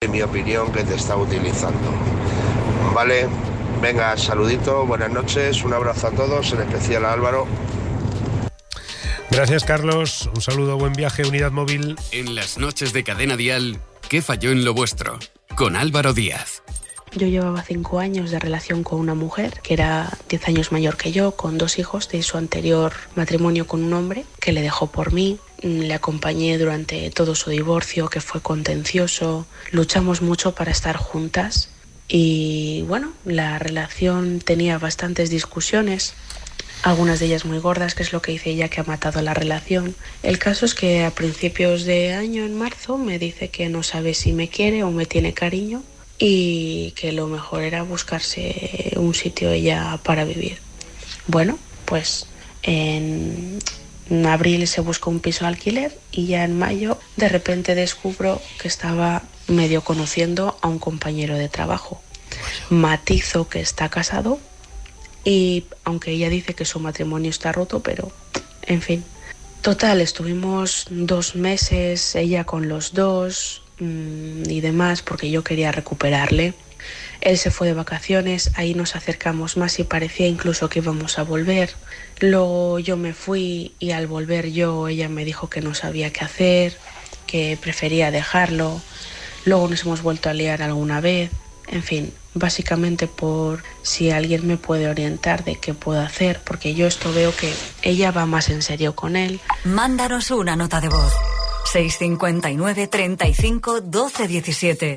en mi opinión, que te está utilizando. Vale, venga, saludito, buenas noches, un abrazo a todos, en especial a Álvaro. Gracias, Carlos. Un saludo, buen viaje, Unidad Móvil. En las noches de Cadena Dial, ¿qué falló en lo vuestro? Con Álvaro Díaz. Yo llevaba 5 años de relación con una mujer que era 10 años mayor que yo, con 2 hijos de su anterior matrimonio con un hombre que le dejó por mí. Le acompañé durante todo su divorcio, que fue contencioso. Luchamos mucho para estar juntas y bueno, la relación tenía bastantes discusiones, algunas de ellas muy gordas, que es lo que dice ella que ha matado la relación. El caso es que a principios de año, en marzo, me dice que no sabe si me quiere o me tiene cariño y que lo mejor era buscarse un sitio ella para vivir. Bueno, pues en abril se buscó un piso de alquiler y ya en mayo de repente descubro que estaba medio conociendo a un compañero de trabajo. Matizo que está casado y aunque ella dice que su matrimonio está roto, pero en fin. Total, estuvimos 2 meses, ella con los dos y demás, porque yo quería recuperarle. Él se fue de vacaciones, ahí nos acercamos más y parecía incluso que íbamos a volver. Luego yo me fui y al volver yo, ella me dijo que no sabía qué hacer, que prefería dejarlo. Luego nos hemos vuelto a liar alguna vez. En fin, básicamente por si alguien me puede orientar de qué puedo hacer, porque yo esto veo que ella va más en serio con él. Mándanos una nota de voz. 659 35 12 17.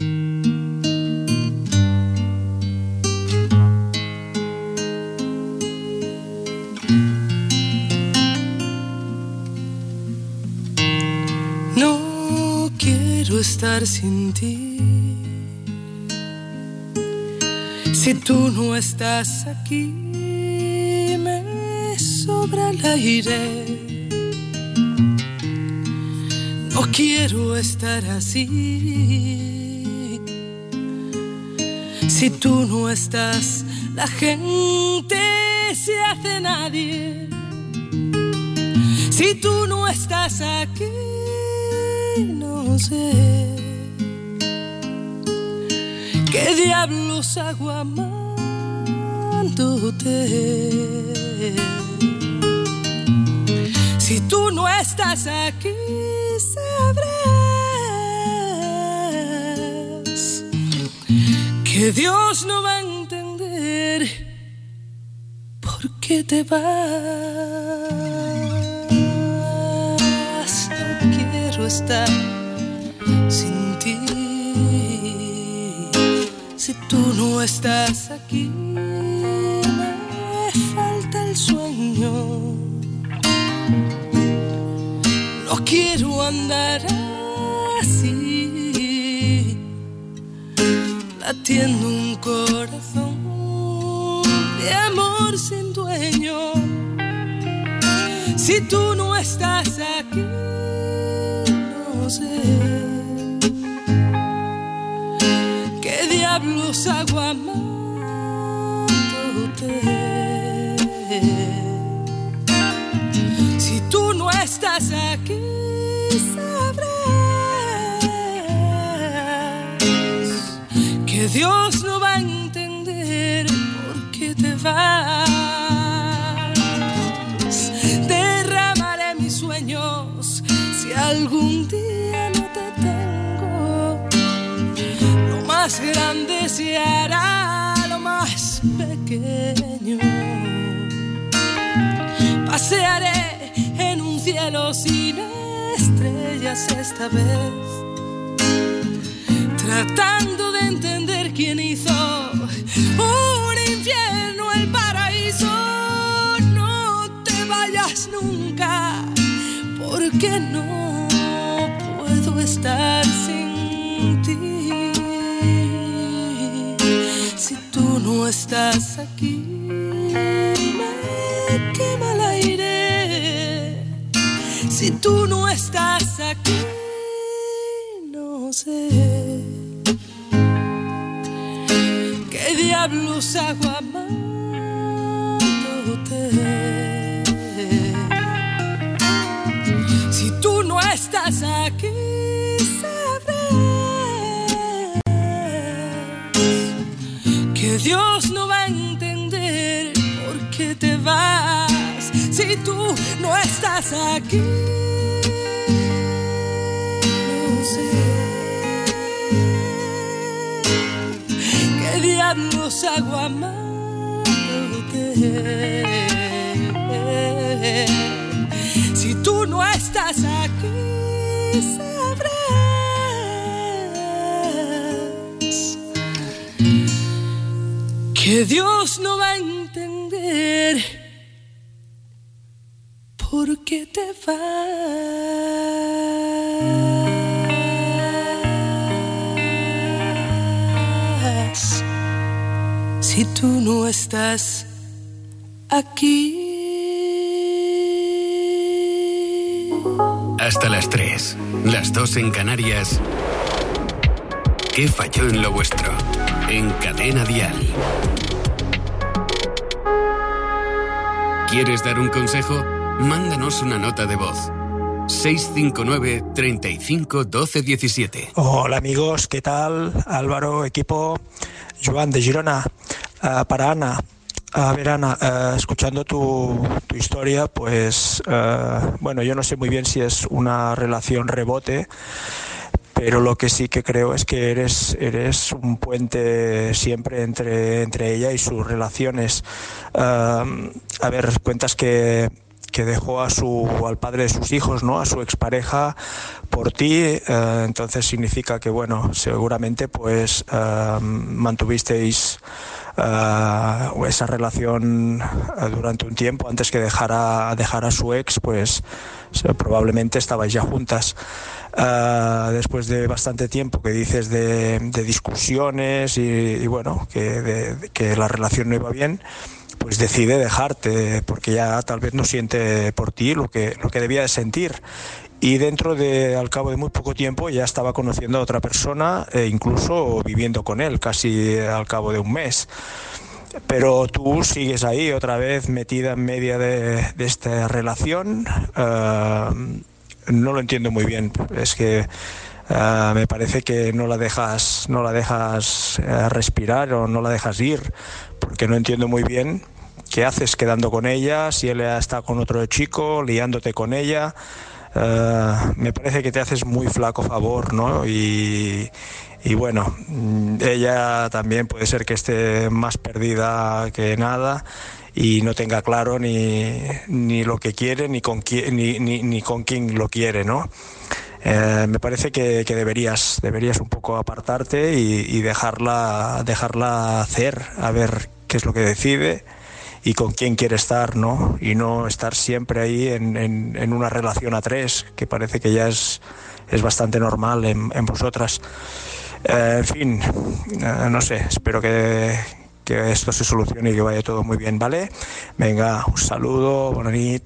No quiero estar sin ti. Si tú no estás aquí, me sobra el aire. No quiero estar así. Si tú no estás, la gente se hace nadie. Si tú no estás aquí, no sé qué diablos hago amándote. Si tú no estás aquí, sabrás que Dios no va a entender por qué te vas. No quiero estar sin ti. Si tú no estás aquí, me falta el sueño. No quiero andar así, latiendo un corazón de amor sin dueño. Si tú no estás aquí, no sé qué diablos hago amándote. Si tú no estás aquí, sabrás que Dios no va a entender por qué te vas. Derramaré mis sueños si algún día no te tengo. Lo más grande se hará lo más pequeño. Pasearé en un cielo sin estrellas esta vez, tratando de entender quién hizo un infierno el paraíso. No te vayas nunca, porque no puedo estar sin ti. Si tú no estás aquí, me quema el aire. Si tú no estás aquí, no sé qué diablos hago amándote. Si tú no estás aquí, Dios no va a entender por qué te vas si tú no estás aquí. No sé qué diablos hago amándote si tú no estás aquí. Sabrás que Dios no va a entender por qué te vas si tú no estás aquí. Hasta las 3, las 2 en Canarias. ¿Qué falló en lo vuestro? En Cadena Dial. ¿Quieres dar un consejo? Mándanos una nota de voz. 659 35 12 17. Hola amigos, ¿qué tal? Álvaro, equipo, Joan de Girona. Para Ana. A ver, Ana, escuchando tu historia, pues, bueno, yo no sé muy bien si es una relación rebote, pero lo que sí que creo es que eres un puente siempre entre ella y sus relaciones. A ver, cuentas que dejó al padre de sus hijos, ¿no? A su expareja por ti, entonces significa que, bueno, seguramente pues mantuvisteis esa relación durante un tiempo antes que dejara a su ex, pues probablemente estabais ya juntas. Después de bastante tiempo que dices de discusiones y bueno, que la relación no iba bien, pues decide dejarte porque ya tal vez no siente por ti lo que debía de sentir. Y al cabo de muy poco tiempo ya estaba conociendo a otra persona e incluso viviendo con él, casi al cabo de un mes. Pero tú sigues ahí otra vez metida en medio de esta relación. No lo entiendo muy bien. Es que me parece que no la dejas respirar o no la dejas ir, porque no entiendo muy bien qué haces quedando con ella, si él está con otro chico, liándote con ella. Me parece que te haces muy flaco favor, ¿no? Y bueno, ella también puede ser que esté más perdida que nada y no tenga claro ni lo que quiere ni con quién lo quiere, ¿no? Me parece que deberías un poco apartarte y dejarla hacer, a ver qué es lo que decide y con quién quiere estar, ¿no? Y no estar siempre ahí en una relación a tres, que parece que ya es bastante normal en vosotras. En fin, no sé, espero que esto se solucione y que vaya todo muy bien, ¿vale? Venga, un saludo, buena nit.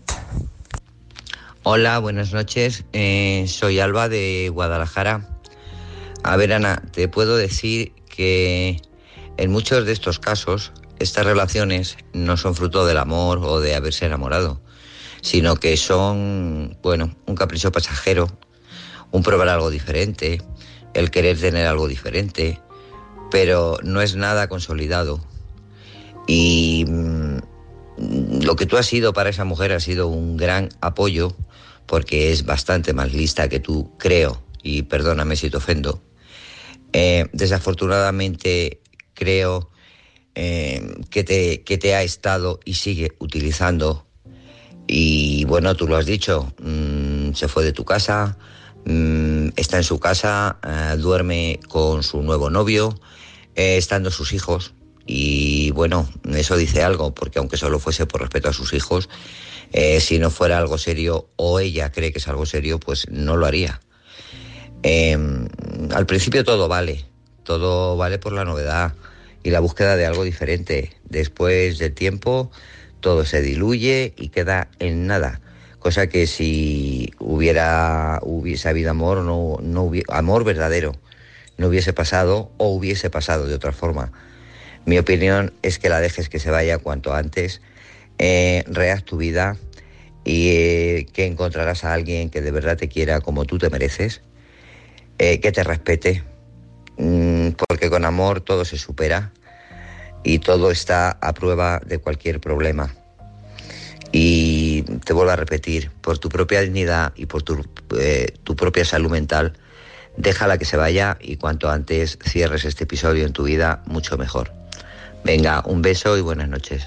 Hola, buenas noches. Soy Alba de Guadalajara. A ver, Ana, te puedo decir que en muchos de estos casos estas relaciones no son fruto del amor o de haberse enamorado, sino que son, bueno, un capricho pasajero, un probar algo diferente, el querer tener algo diferente, pero no es nada consolidado. Y lo que tú has sido para esa mujer ha sido un gran apoyo, porque es bastante más lista que tú, creo, y perdóname si te ofendo. Desafortunadamente creo que te ha estado y sigue utilizando. Y bueno, tú lo has dicho, se fue de tu casa, está en su casa, duerme con su nuevo novio, estando sus hijos. Y bueno, eso dice algo, porque aunque solo fuese por respeto a sus hijos, si no fuera algo serio o ella cree que es algo serio, pues no lo haría. Al principio todo vale por la novedad y la búsqueda de algo diferente. Después del tiempo todo se diluye y queda en nada, cosa que si hubiese habido amor, amor verdadero, no hubiese pasado o hubiese pasado de otra forma. Mi opinión es que la dejes que se vaya cuanto antes, rehaz tu vida y que encontrarás a alguien que de verdad te quiera como tú te mereces, que te respete, porque con amor todo se supera y todo está a prueba de cualquier problema. Y te vuelvo a repetir, por tu propia dignidad y por tu propia salud mental, déjala que se vaya y cuanto antes cierres este episodio en tu vida, mucho mejor. Venga, un beso y buenas noches.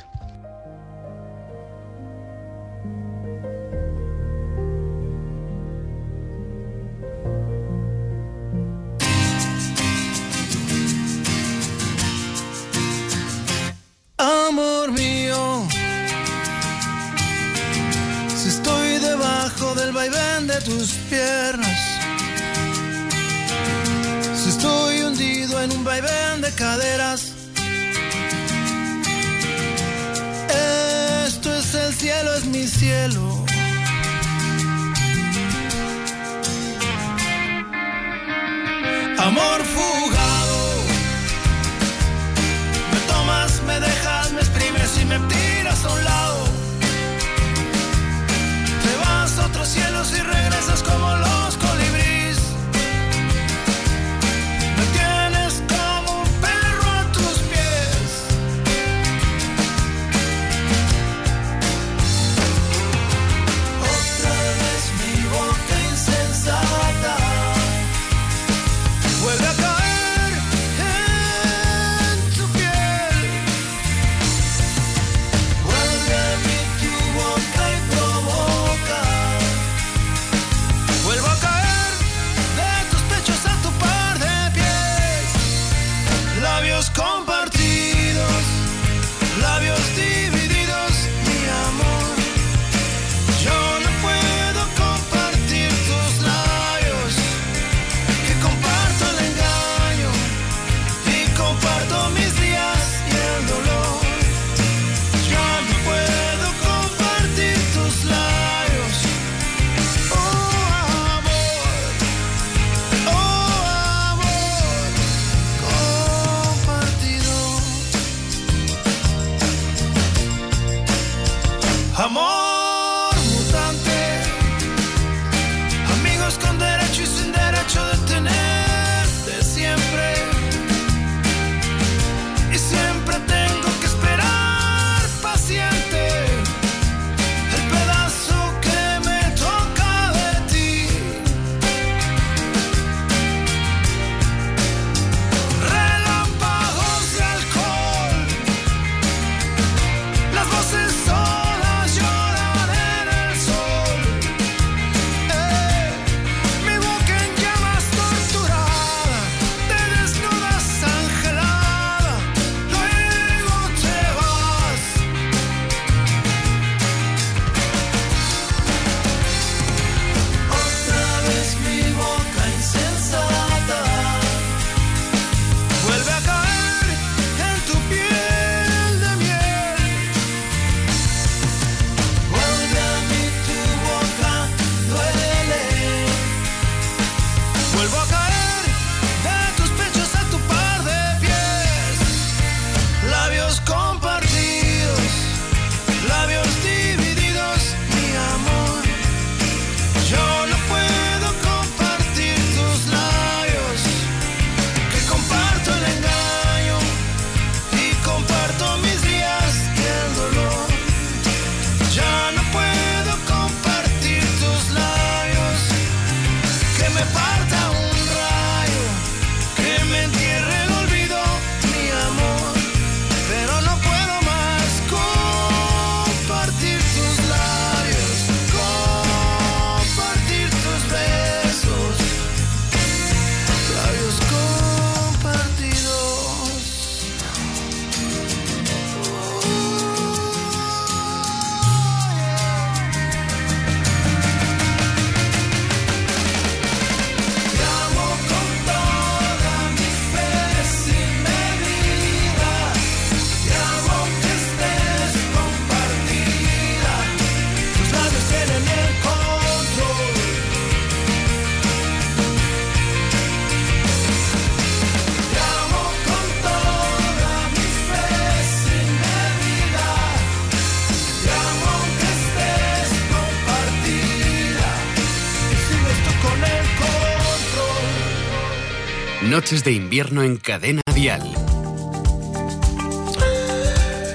Amor mío, si estoy debajo del vaivén de tus piernas, si estoy hundido en un vaivén de caderas, esto es el cielo, es mi cielo. Amor fugado, me tomas, me dejas, me exprimes y me tiras a un lado. Te vas a otros cielos y regresas como los colibríes. Me tienes como un perro a tus pies. Otra vez mi boca insensata vuelve a caer en tu piel. Vuelve a mí tu boca y provoca. Vuelvo a caer de tus pechos a tu par de pies. Labios compartidos, labios divididos, mi amor. Yo no puedo compartir tus labios, que comparto el engaño y comparto mis días y el dolor. Yo no puedo compartir tus labios. Oh amor, compartido. Amor mutante, amigos con derecho y sin derecho de tenerte siempre. Y siempre tengo que esperar paciente el pedazo que me toca de ti. Relámpagos de alcohol, las voces solas lloran en el sol. Mi boca en llamas torturada, te desnudas angelada, luego te vas. Otra vez mi boca insensata vuelve a caer en tu piel de miel. Vuelve a mí tu boca, duele. Vuelvo a caer de tus pechos a tu par de pies. Labios compartidos, labios divididos, mi amor. Yo no puedo compartir tus labios, que comparto el engaño y comparto mis días y el dolor. Ya no puedo compartir tus labios, que me parta un rayo, que me entierre el olvido, mi amor. Pero no puedo más compartir tus labios, compartir tus besos, labios compartidos. Te amo con toda mi fe sin medida. Te amo que estés compartida. Tus labios tienen el control. Te amo con toda mi fe sin medida. Te amo que estés compartida. Y sigues tú con el control. Noches de invierno en Cadena Dial.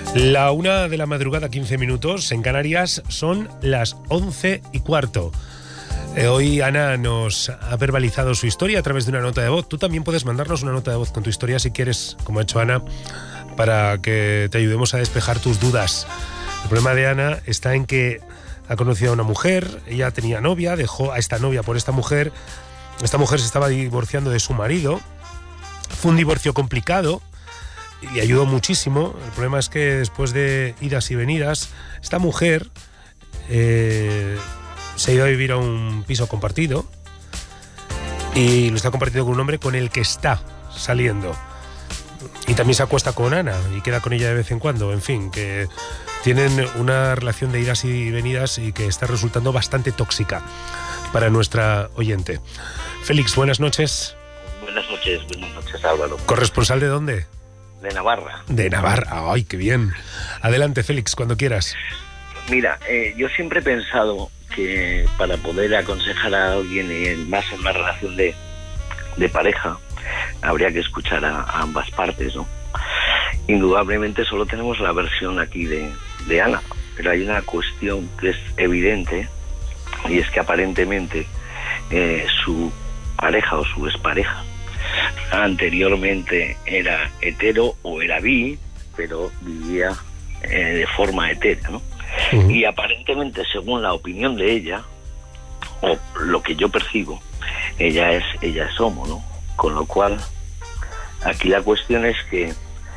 La 1 de la madrugada, 15 minutos, en Canarias son las 11:15. Hoy Ana nos ha verbalizado su historia a través de una nota de voz. Tú también puedes mandarnos una nota de voz con tu historia si quieres, como ha hecho Ana, para que te ayudemos a despejar tus dudas. El problema de Ana está en que ha conocido a una mujer, ella tenía novia, dejó a esta novia por esta mujer se estaba divorciando de su marido, fue un divorcio complicado, y le ayudó muchísimo. El problema es que después de idas y venidas, esta mujer se ha ido a vivir a un piso compartido y lo está compartiendo con un hombre con el que está saliendo. Y también se acuesta con Ana y queda con ella de vez en cuando. En fin, que tienen una relación de idas y venidas y que está resultando bastante tóxica para nuestra oyente. Félix, buenas noches. Buenas noches, Álvaro. ¿Corresponsal de dónde? De Navarra. De Navarra, ¡ay, qué bien! Adelante, Félix, cuando quieras. Mira, yo siempre he pensado que para poder aconsejar a alguien más en una relación de pareja, habría que escuchar a ambas partes, ¿no? Indudablemente solo tenemos la versión aquí de Ana, pero hay una cuestión que es evidente, y es que aparentemente su pareja o su expareja anteriormente era hetero o era bi, pero vivía de forma etérea, ¿no? Uh-huh. Y aparentemente, según la opinión de ella, o lo que yo percibo, ella es homo, ¿no? Con lo cual, aquí la cuestión es que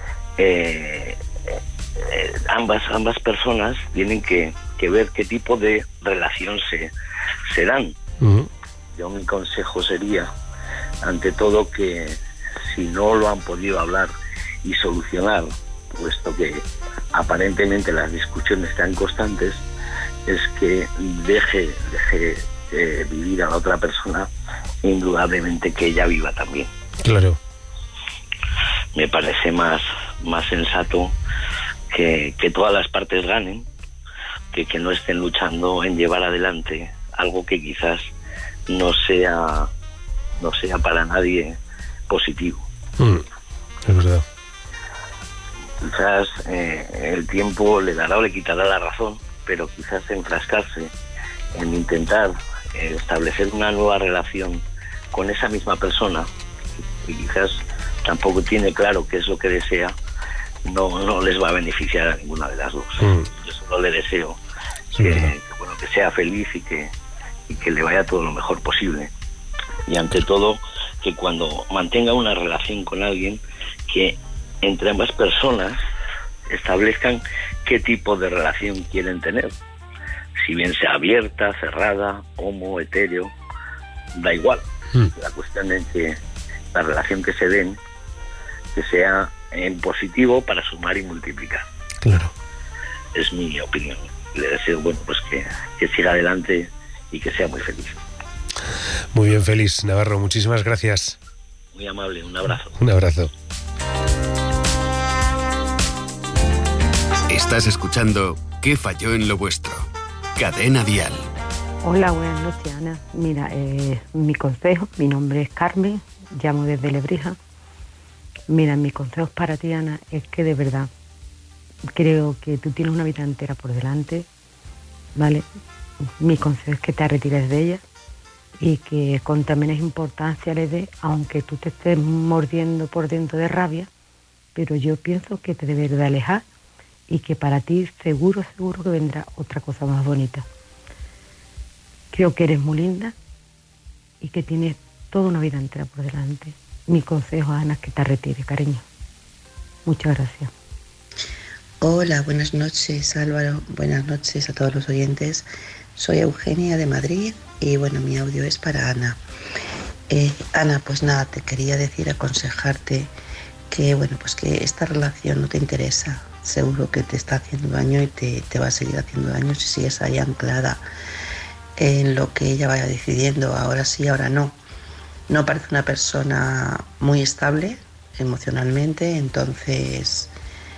ambas personas tienen que ver qué tipo de relación se dan. Uh-huh. Yo, mi consejo sería, ante todo, que si no lo han podido hablar y solucionar, puesto que aparentemente las discusiones están constantes, es que deje vivir a la otra persona, indudablemente que ella viva también. Claro. Me parece más sensato que todas las partes ganen, que no estén luchando en llevar adelante algo que quizás no sea para nadie positivo. Es verdad. Quizás el tiempo le dará o le quitará la razón, pero quizás enfrascarse en intentar establecer una nueva relación con esa misma persona, que quizás tampoco tiene claro qué es lo que desea, no les va a beneficiar a ninguna de las dos. Yo solo le deseo que sea feliz y que le vaya todo lo mejor posible. Y ante todo, que cuando mantenga una relación con alguien, que entre ambas personas establezcan qué tipo de relación quieren tener. Si bien sea abierta, cerrada, homo, etéreo, da igual. La cuestión es que la relación que se den, que sea en positivo para sumar y multiplicar. Claro. Es mi opinión. Le deseo, que siga adelante y que sea muy feliz. Muy bien, Félix Navarro, muchísimas gracias. Muy amable, un abrazo. Un abrazo. Estás escuchando ¿Qué falló en lo vuestro? Cadena Dial. Hola, buenas noches, Ana. Mira, mi consejo, mi nombre es Carmen, llamo desde Lebrija. Mira, mi consejo para ti, Ana, es que de verdad creo que tú tienes una vida entera por delante, ¿vale? Mi consejo es que te retires de ella y que con menos importancia le dé, aunque tú te estés mordiendo por dentro de rabia, pero yo pienso que te debes de alejar y que para ti seguro que vendrá otra cosa más bonita. Creo que eres muy linda y que tienes toda una vida entera por delante. Mi consejo, Ana, es que te retires, cariño. Muchas gracias. Hola, buenas noches, Álvaro. Buenas noches a todos los oyentes. Soy Eugenia de Madrid y mi audio es para Ana. Ana, pues nada, te quería decir, aconsejarte que que esta relación no te interesa. Seguro que te está haciendo daño y te va a seguir haciendo daño si sigues ahí anclada en lo que ella vaya decidiendo, ahora sí, ahora no. No parece una persona muy estable emocionalmente, entonces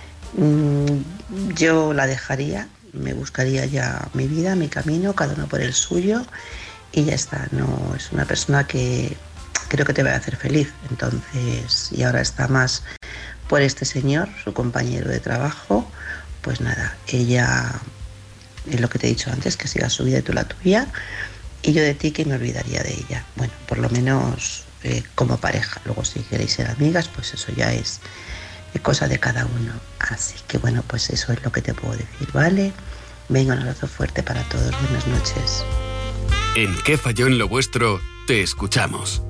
yo la dejaría, me buscaría ya mi vida, mi camino, cada uno por el suyo y ya está. No es una persona que creo que te va a hacer feliz, entonces, y ahora está más por este señor, su compañero de trabajo, pues nada, ella es lo que te he dicho antes, que siga su vida y tú la tuya, y yo de ti que me olvidaría de ella. Bueno, por lo menos como pareja. Luego si queréis ser amigas, pues eso ya es cosa de cada uno. Así que bueno, pues eso es lo que te puedo decir, ¿vale? Venga, un abrazo fuerte para todos. Buenas noches. En ¿Qué falló en lo vuestro? Te escuchamos.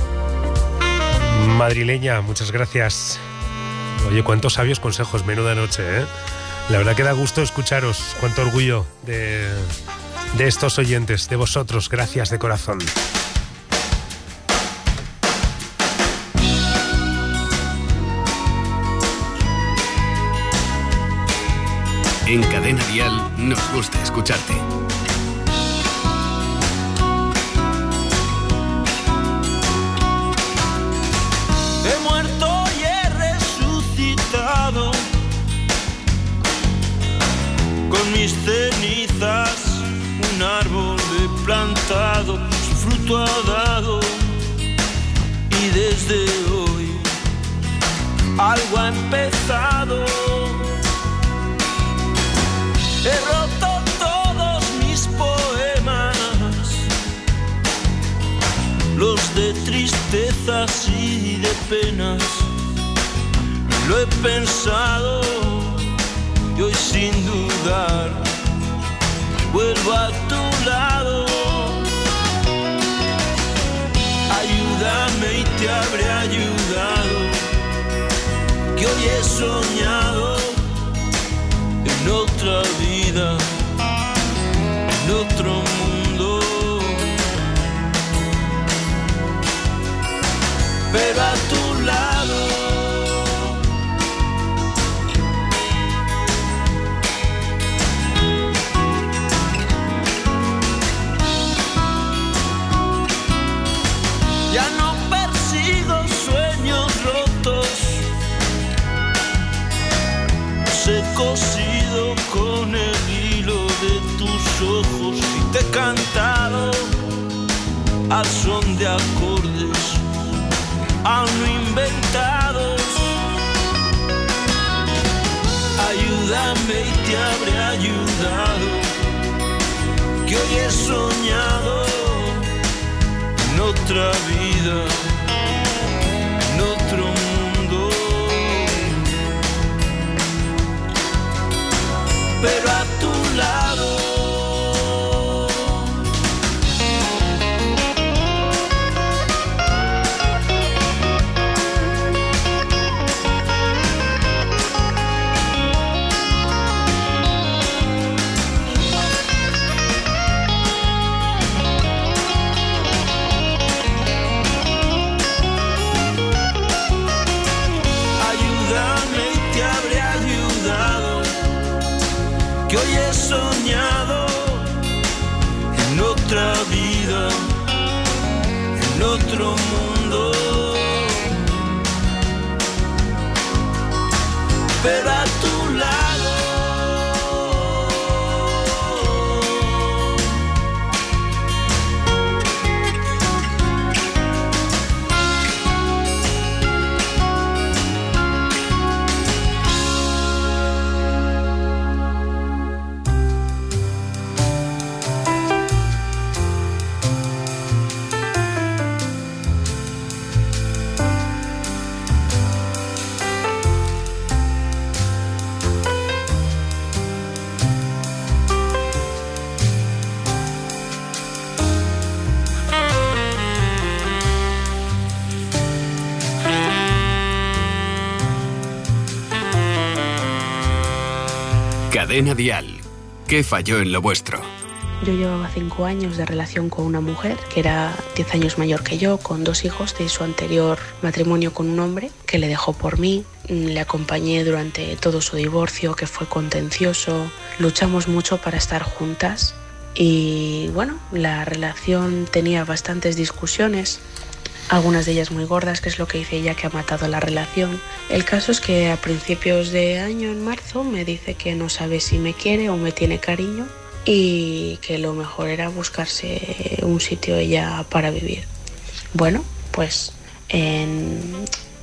Madrileña, muchas gracias. Oye, cuántos sabios consejos, menuda noche, ¿eh? La verdad que da gusto escucharos. Cuánto orgullo de estos oyentes, de vosotros. Gracias de corazón. En Cadena Dial nos gusta escucharte. He muerto y he resucitado, con mis cenizas un árbol he plantado, su fruto ha dado, y desde hoy algo ha empezado. He roto todos mis poemas, los de tristezas y de penas. Lo he pensado y hoy sin dudar vuelvo a tu lado. Ayúdame y te habré ayudado, que hoy he soñado en otra vida, en otro mundo, pero a tu lado. Ya no persigo sueños rotos, los he cosido con el hilo de tus ojos y te he cantado al son de acordes aún no inventados. Ayúdame y te habré ayudado, que hoy he soñado en otra vida, en otro mundo, pero a tu lado. Que hoy he soñado en otra vida, en otro mundo, pero a tu lado. Cadena Dial. ¿Qué falló en lo vuestro? Yo llevaba 5 años de relación con una mujer que era 10 años mayor que yo, con 2 hijos de su anterior matrimonio con un hombre que le dejó por mí. Le acompañé durante todo su divorcio, que fue contencioso. Luchamos mucho para estar juntas y bueno, la relación tenía bastantes discusiones, algunas de ellas muy gordas, que es lo que dice ella que ha matado la relación. El caso es que a principios de año, en marzo, me dice que no sabe si me quiere o me tiene cariño y que lo mejor era buscarse un sitio ella para vivir. Bueno, pues en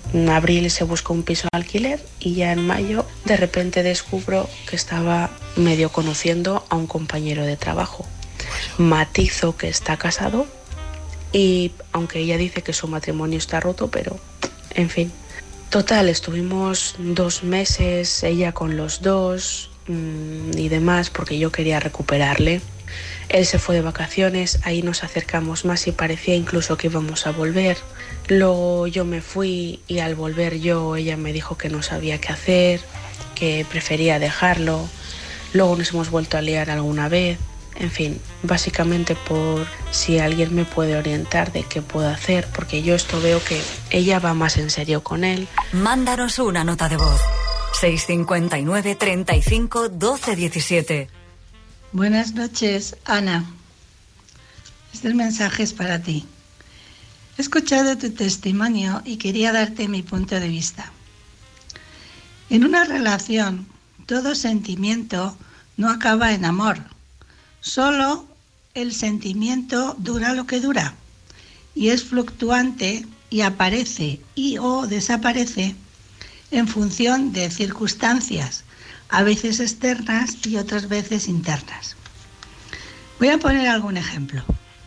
En abril se buscó un piso de alquiler y ya en mayo de repente descubro que estaba medio conociendo a un compañero de trabajo. Matizo que está casado y aunque ella dice que su matrimonio está roto, pero en fin. Total, estuvimos 2 meses, ella con los dos y demás, porque yo quería recuperarle. Él se fue de vacaciones, ahí nos acercamos más y parecía incluso que íbamos a volver. Luego yo me fui y al volver yo, ella me dijo que no sabía qué hacer, que prefería dejarlo. Luego nos hemos vuelto a liar alguna vez. En fin, básicamente por si alguien me puede orientar de qué puedo hacer, porque yo esto veo que ella va más en serio con él. Mándanos una nota de voz. 659 35 12 17. Buenas noches, Ana. Este mensaje es para ti. He escuchado tu testimonio y quería darte mi punto de vista. En una relación, todo sentimiento no acaba en amor. Solo el sentimiento dura lo que dura y es fluctuante y aparece y o desaparece en función de circunstancias, a veces externas y otras veces internas. Voy a poner algún ejemplo.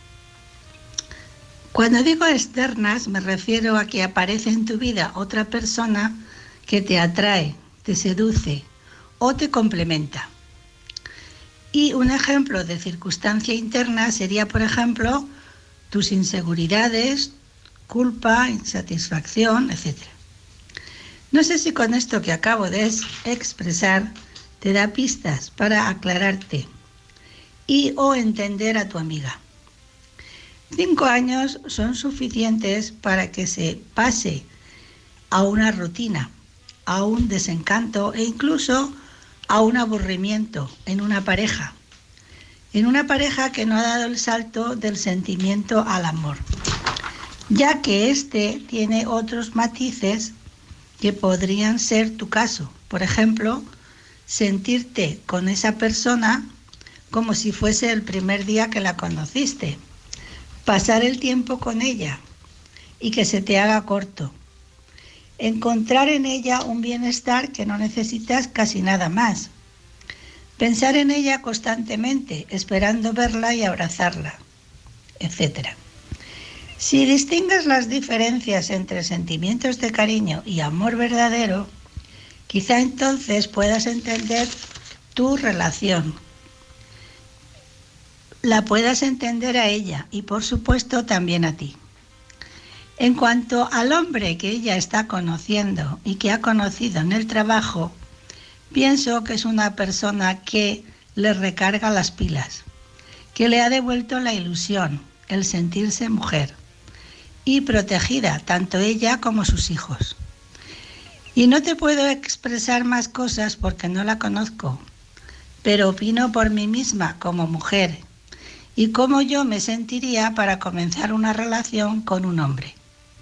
Cuando digo externas me refiero a que aparece en tu vida otra persona que te atrae, te seduce o te complementa. Y un ejemplo de circunstancia interna sería, por ejemplo, tus inseguridades, culpa, insatisfacción, etc. No sé si con esto que acabo de expresar te da pistas para aclararte y o entender a tu amiga. 5 años son suficientes para que se pase a una rutina, a un desencanto e incluso a un aburrimiento en una pareja que no ha dado el salto del sentimiento al amor, ya que este tiene otros matices que podrían ser tu caso. Por ejemplo, sentirte con esa persona como si fuese el primer día que la conociste, pasar el tiempo con ella y que se te haga corto, encontrar en ella un bienestar que no necesitas casi nada más, pensar en ella constantemente, esperando verla y abrazarla, etc. Si distingues las diferencias entre sentimientos de cariño y amor verdadero, quizá entonces puedas entender tu relación, la puedas entender a ella y por supuesto también a ti. En cuanto al hombre que ella está conociendo y que ha conocido en el trabajo, pienso que es una persona que le recarga las pilas, que le ha devuelto la ilusión, el sentirse mujer y protegida, tanto ella como sus hijos. Y no te puedo expresar más cosas porque no la conozco, pero opino por mí misma como mujer y cómo yo me sentiría para comenzar una relación con un hombre.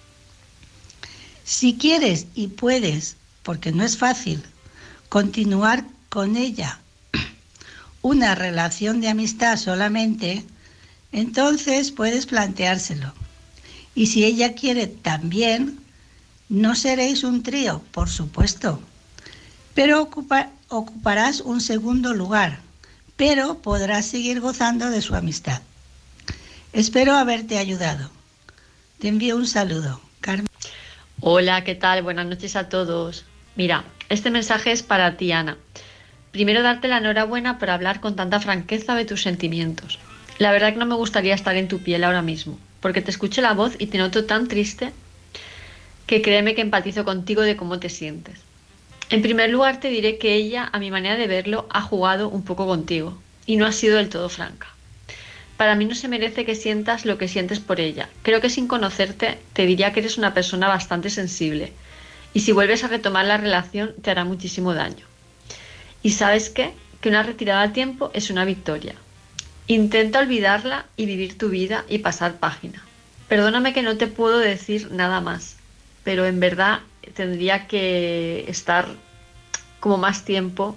Si quieres y puedes, porque no es fácil, continuar con ella una relación de amistad solamente, entonces puedes planteárselo. Y si ella quiere también, no seréis un trío, por supuesto, pero ocuparás un segundo lugar, pero podrás seguir gozando de su amistad. Espero haberte ayudado. Te envío un saludo, Carmen. Hola, ¿qué tal? Buenas noches a todos. Mira, este mensaje es para ti, Ana. Primero, darte la enhorabuena por hablar con tanta franqueza de tus sentimientos. La verdad que no me gustaría estar en tu piel ahora mismo, porque te escucho la voz y te noto tan triste que créeme que empatizo contigo de cómo te sientes. En primer lugar, te diré que ella, a mi manera de verlo, ha jugado un poco contigo y no ha sido del todo franca. Para mí no se merece que sientas lo que sientes por ella. Creo que sin conocerte te diría que eres una persona bastante sensible y si vuelves a retomar la relación te hará muchísimo daño. ¿Y sabes qué? Que una retirada a tiempo es una victoria. Intenta olvidarla y vivir tu vida y pasar página. Perdóname que no te puedo decir nada más, pero en verdad tendría que estar como más tiempo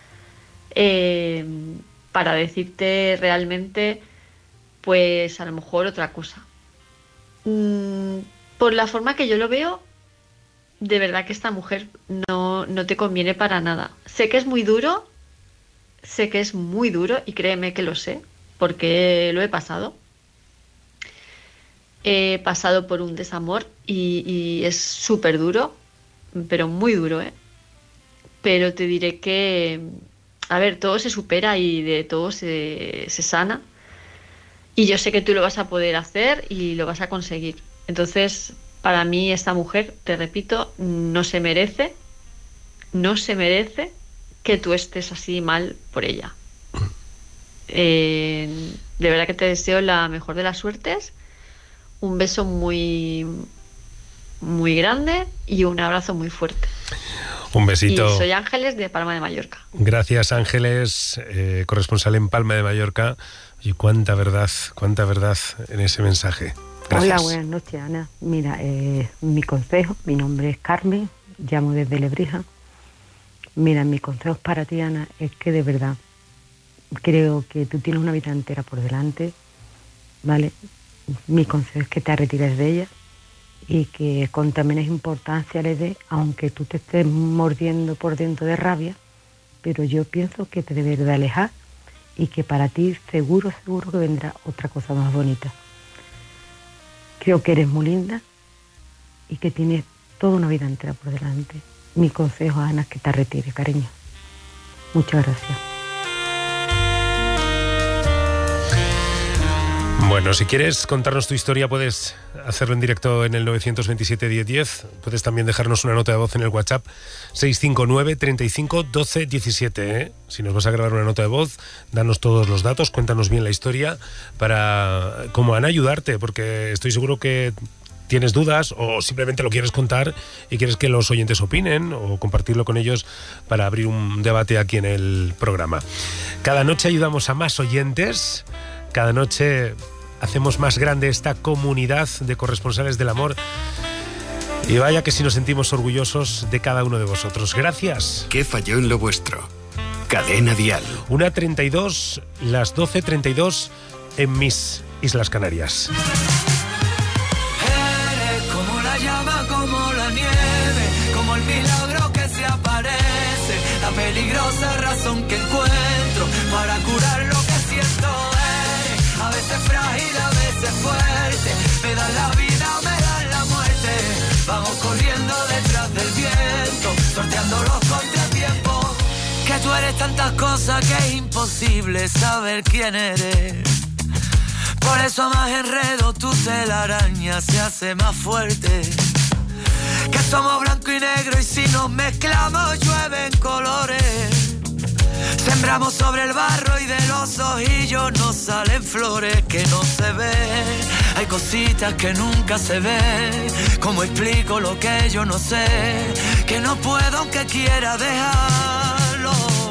para decirte realmente, pues a lo mejor otra cosa. Por la forma que yo lo veo, de verdad que esta mujer no te conviene para nada. Sé que es muy duro y créeme que lo sé, porque lo he pasado. He pasado por un desamor y es súper duro, pero muy duro, ¿eh? Pero te diré que, a ver, todo se supera y de todo se sana. Y yo sé que tú lo vas a poder hacer y lo vas a conseguir. Entonces, para mí esta mujer, te repito, no se merece que tú estés así mal por ella. De verdad que te deseo la mejor de las suertes. Un beso muy, muy grande y un abrazo muy fuerte. Un besito. Y soy Ángeles de Palma de Mallorca. Gracias, Ángeles, corresponsal en Palma de Mallorca. Y cuánta verdad en ese mensaje. Gracias. Hola, buenas noches, Ana. Mira, mi consejo, mi nombre es Carmen, llamo desde Lebrija. Mira, mi consejo para ti, Ana, es que de verdad creo que tú tienes una vida entera por delante, ¿vale? Mi consejo es que te retires de ella y que con también es importancia le dé, aunque tú te estés mordiendo por dentro de rabia, pero yo pienso que te debes de alejar y que para ti seguro que vendrá otra cosa más bonita. Creo que eres muy linda y que tienes toda una vida entera por delante. Mi consejo, Ana, es que te retires, cariño. Muchas gracias. Bueno, si quieres contarnos tu historia puedes hacerlo en directo en el 927 1010. Puedes también dejarnos una nota de voz en el WhatsApp 659 35 12 17. ¿eh? Si nos vas a grabar una nota de voz, danos todos los datos, cuéntanos bien la historia para, como Ana, ayudarte, porque estoy seguro que tienes dudas o simplemente lo quieres contar y quieres que los oyentes opinen o compartirlo con ellos para abrir un debate aquí en el programa. Cada noche ayudamos a más oyentes, cada noche hacemos más grande esta comunidad de corresponsales del amor y vaya que si nos sentimos orgullosos de cada uno de vosotros. Gracias. ¿Qué falló en lo vuestro? Cadena Dial. 1:32, las 12:32 en mis Islas Canarias. Eres como la llama, como la nieve, como el milagro que se aparece, la peligrosa razón que encuentro para curar lo que siento. A veces frágil, a veces fuerte, me dan la vida, me dan la muerte. Vamos corriendo detrás del viento, sorteando los contratiempos. Que tú eres tantas cosas que es imposible saber quién eres. Por eso a más enredo tu telaraña se hace más fuerte. Que somos blanco y negro y si nos mezclamos llueven colores. Sembramos sobre el barro y de los ojillos nos salen flores que no se ven. Hay cositas que nunca se ven. ¿Cómo explico lo que yo no sé? Que no puedo aunque quiera dejarlo.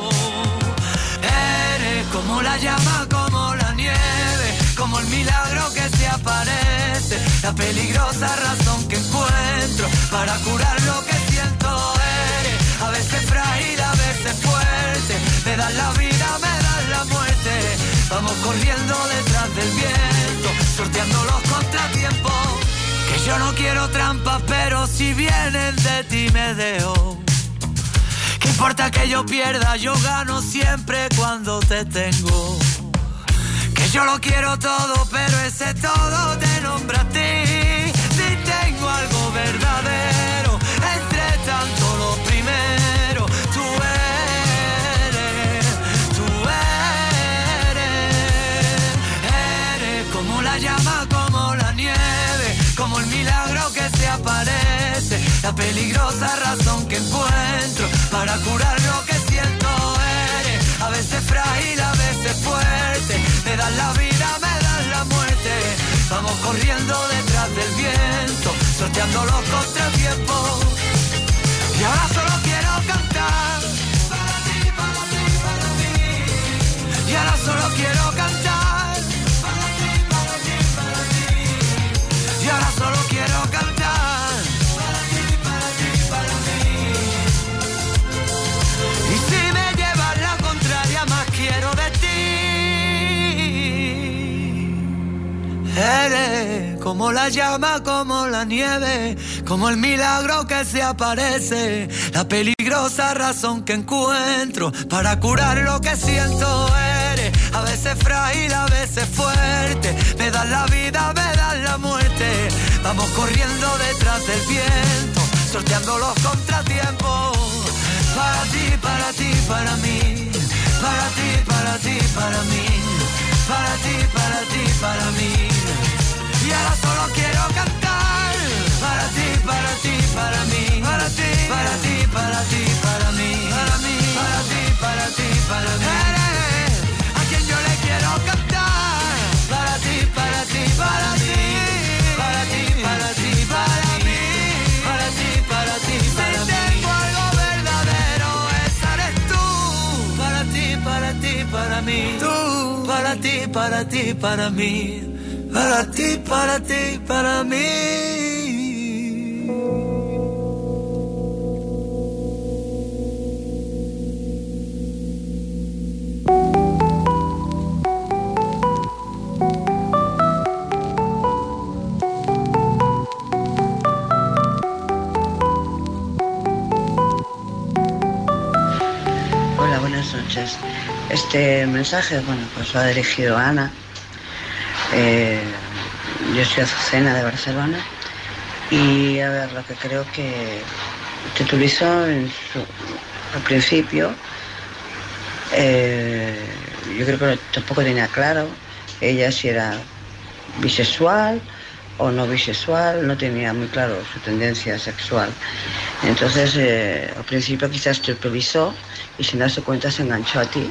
Eres como la llama, como la nieve, como el milagro que se aparece, la peligrosa razón que encuentro para curar lo que siento. Eres a veces frágil, a veces fuerte, me das la vida, me das la muerte. Vamos corriendo detrás del viento, sorteando los contratiempos. Que yo no quiero trampas, pero si vienen de ti me dejo. ¿Qué importa que yo pierda? Yo gano siempre cuando te tengo. Que yo lo quiero todo, pero ese todo te nombra a ti. Si tengo algo verdadero, entre tanto lo primero, tú eres como la llama, como la nieve, como el milagro que se aparece, la peligrosa razón que encuentro para curar lo que siento. Eres a veces frágil, a veces fuerte, me das la vida, me das la muerte. Vamos corriendo detrás del viento, sorteando los contratiempos. Y ahora solo quiero cantar para ti, para ti, para mí. Y ahora solo quiero cantar para ti, para ti, para mí. Y ahora solo quiero cantar para ti, para ti, para mí. Y si me llevas la contraria, más quiero de ti. Eres como como la llama, como la nieve, como el milagro que se aparece, la peligrosa razón que encuentro para curar lo que siento. Eres a veces frágil, a veces fuerte, me das la vida, me das la muerte. Vamos corriendo detrás del viento, sorteando los contratiempos. Para ti, para ti, para mí, para ti, para ti, para mí, para ti, para ti, para mí. Y ahora solo quiero cantar. Para ti, para ti, para mí, para ti, para ti, para ti, para mí, para mí, para ti, para ti, para mí. Eres a quien yo le quiero cantar. Para ti, para ti, para ti, para ti, para ti, para mí, para ti, para ti, para mí. Si tengo algo verdadero, esa eres tú. Para ti, para ti, para mí. Tú, para ti, para ti, para mí. Para ti, para ti, para mí. Hola, buenas noches. Este mensaje, bueno, pues va dirigido a Ana. Yo soy Azucena de Barcelona y a ver, lo que creo que titulizó al principio, yo creo que tampoco tenía claro ella si era bisexual o no bisexual, no tenía muy claro su tendencia sexual. Entonces, al principio quizás te utilizó y sin darse cuenta se enganchó a ti.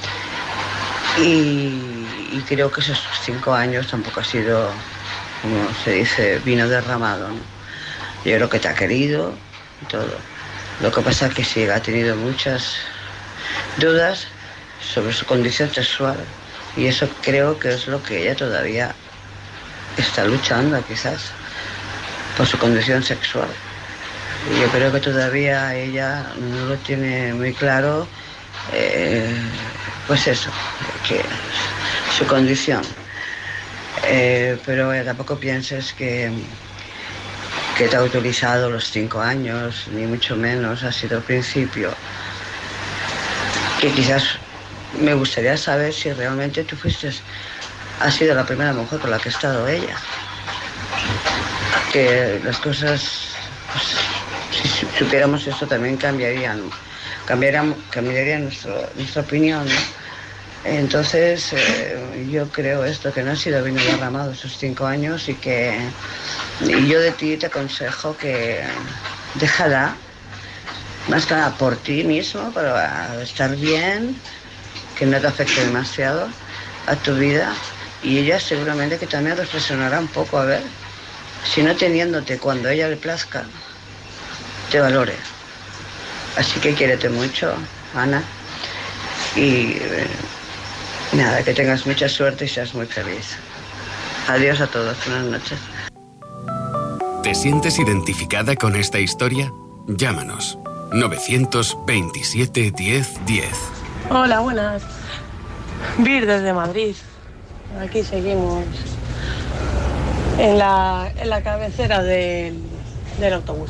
Y creo que esos 5 años tampoco ha sido, como se dice, vino derramado, ¿no? Yo creo que te ha querido y todo. Lo que pasa es que sí, ha tenido muchas dudas sobre su condición sexual y eso creo que es lo que ella todavía está luchando, quizás, por su condición sexual. Y yo creo que todavía ella no lo tiene muy claro, pues eso, que su condición. Pero tampoco pienses que te ha utilizado los 5 años, ni mucho menos, ha sido el principio. Que quizás me gustaría saber si realmente tú has sido la primera mujer con la que ha estado ella. Que las cosas, pues, si supiéramos esto también cambiaría nuestra opinión, ¿no? Entonces, yo creo esto, que no ha sido vino derramado esos 5 años y yo de ti te aconsejo que déjala, más que nada por ti mismo, para estar bien, que no te afecte demasiado a tu vida, y ella seguramente que también reflexionará un poco, a ver, si no teniéndote cuando a ella le plazca, te valore. Así que quiérete mucho, Ana, y nada, que tengas mucha suerte y seas muy feliz. Adiós a todos, buenas noches. ¿Te sientes identificada con esta historia? Llámanos. 927 10 10. Hola, buenas. Vir desde Madrid. Aquí seguimos en la cabecera del autobús.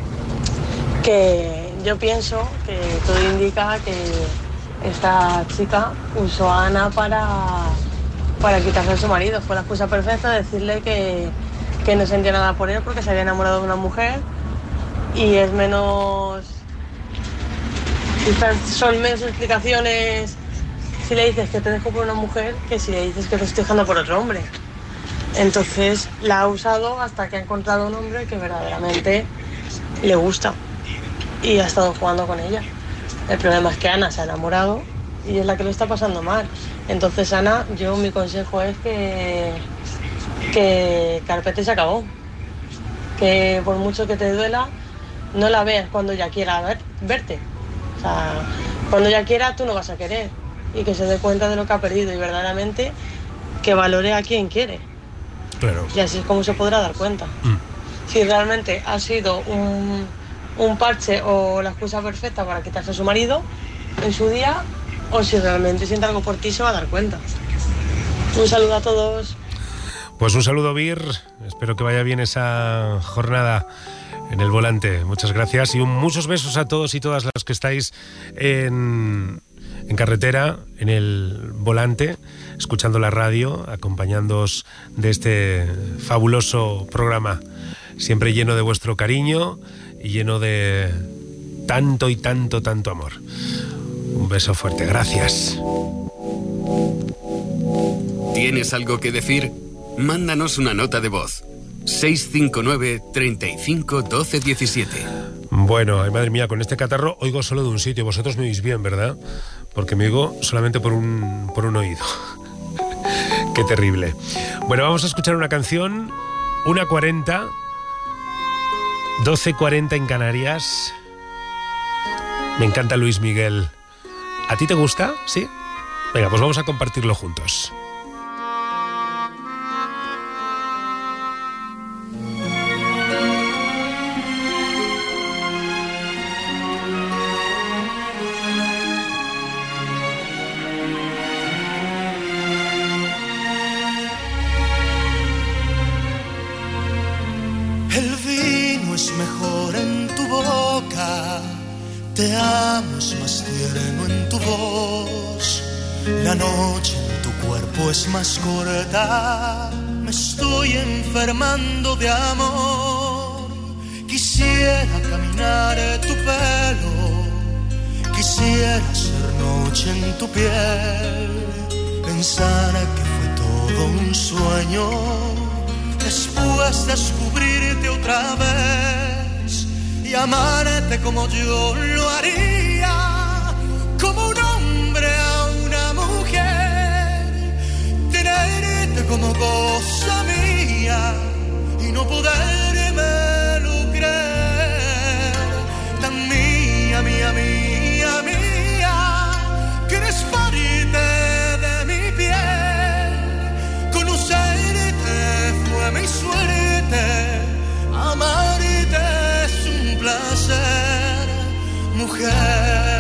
Que yo pienso que todo indica que esta chica usó a Ana para quitarse a su marido. Fue la excusa perfecta de decirle que no sentía nada por él porque se había enamorado de una mujer y es menos... Quizás son menos explicaciones si le dices que te dejo por una mujer que si le dices que te estoy dejando por otro hombre. Entonces la ha usado hasta que ha encontrado un hombre que verdaderamente le gusta y ha estado jugando con ella. El problema es que Ana se ha enamorado y es la que lo está pasando mal. Entonces, Ana, mi consejo es que carpete se acabó. Que por mucho que te duela, no la veas cuando ella quiera verte. O sea, cuando ella quiera, tú no vas a querer. Y que se dé cuenta de lo que ha perdido y verdaderamente que valore a quien quiere. Claro. Y así es como se podrá dar cuenta. Si realmente ha sido un parche o la excusa perfecta para quitarse a su marido en su día, o si realmente siente algo por ti, se va a dar cuenta. Un saludo a todos. Pues un saludo, Vir. Espero que vaya bien esa jornada en el volante. Muchas gracias y muchos besos a todos y todas las que estáis en carretera, en el volante, escuchando la radio, acompañándoos de este fabuloso programa, siempre lleno de vuestro cariño y lleno de tanto y tanto amor. Un beso fuerte, gracias. ¿Tienes algo que decir? Mándanos una nota de voz. 659 35 12 17. Bueno, ay, madre mía, con este catarro oigo solo de un sitio. Vosotros me oís bien, ¿verdad? Porque me oigo solamente por un oído. Qué terrible. Bueno, vamos a escuchar una canción. 1:40, 12:40 en Canarias. Me encanta Luis Miguel. ¿A ti te gusta? ¿Sí? Venga, pues vamos a compartirlo juntos. El vino es mejor en tu boca, te amo es más tierno en tu voz. La noche en tu cuerpo es más corta, me estoy enfermando de amor. Quisiera caminar tu pelo, quisiera ser noche en tu piel. Pensar que fue todo un sueño, después descubrirte otra vez y amarte como yo lo haría, como un hombre a una mujer, tenerte como cosa mía y no podérmelo creer, tan mía, mía, mía, mía, que eres parte de mi piel, conocerte fue mi suerte, amarte es un placer, mujer.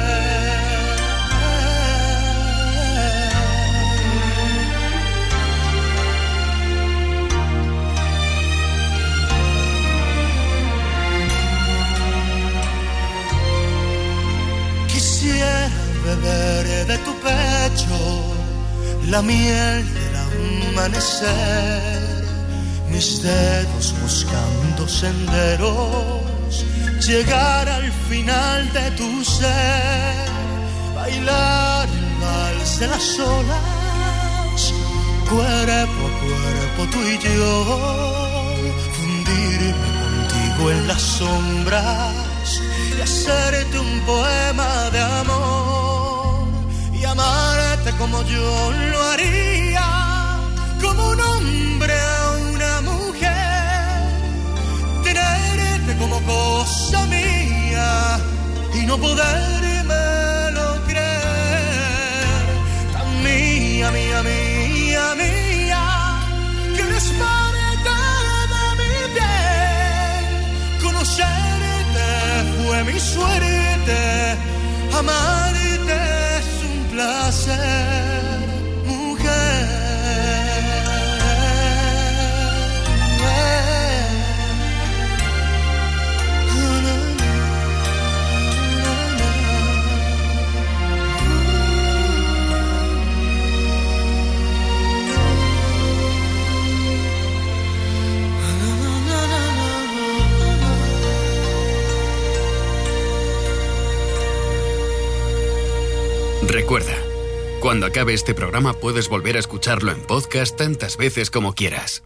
Quisiera beber de tu pecho la miel del amanecer, mis dedos buscando senderos, llegar al final de tu ser, bailar el vals de las olas, cuerpo a cuerpo tú y yo, fundirme contigo en las sombras y hacerte un poema de amor y amarte como yo lo haría, como un hombre a una mujer, tenerte como cosa mía y no podérmelo creer, tan mía, mía, mía, mía, que eres parte de mi piel, conocerte fue mi suerte, amarte es un placer, mujer. Recuerda, cuando acabe este programa puedes volver a escucharlo en podcast tantas veces como quieras.